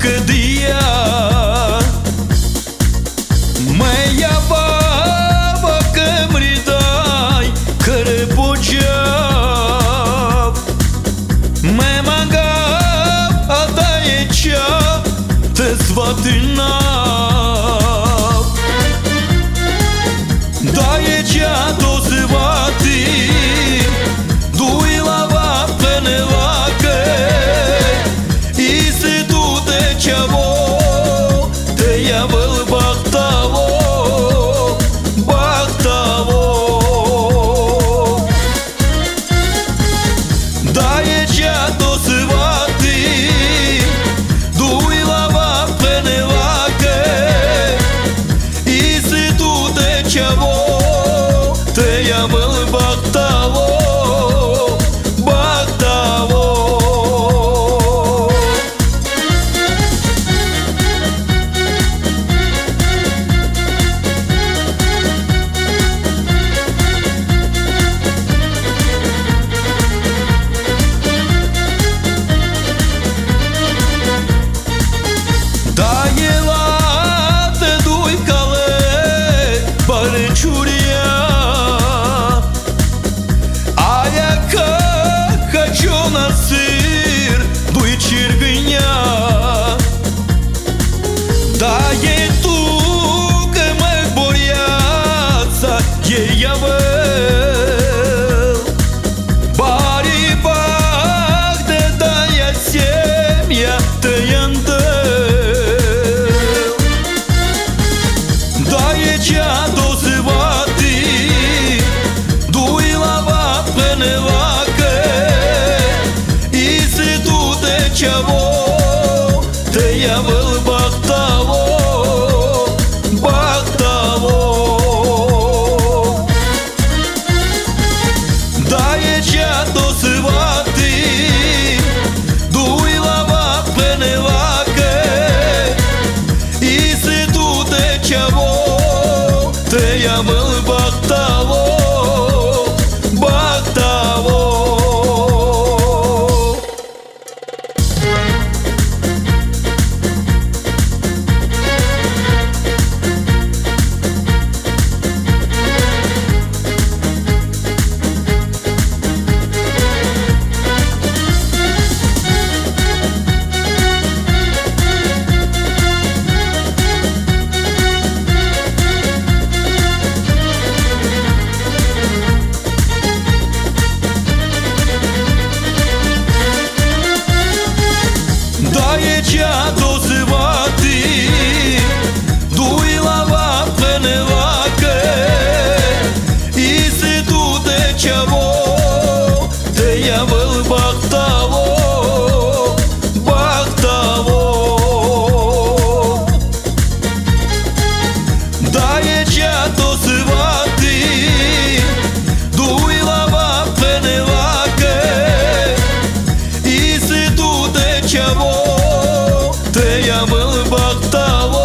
dia Meia baba că mridai Care pogeab Me mangab a daje ća Te svatinab Daje ća to svati Duilava penelake I se tu te čavo Te javil bahtavo Bahtavo Daje ća to svati Duilava penelake I se tu te čavo Te javil bahtavo Bahtavo Da e tu că mă boreața E javel Bari bag de daia semia Te jandel Da e cea do zvati Duilava penelake I se tu te čavo Te javel bahtavo Bahtavo Da e cea to svati Duilava penelake I se tu te čavo Te javel bahtavo Bahtavo Da e cea to svati Duilava penelake I se tu te čavo Te javil bahtavo Bahtavo Da e cea to svati Duilava penelake I se tu te čavo Te javil bahtavo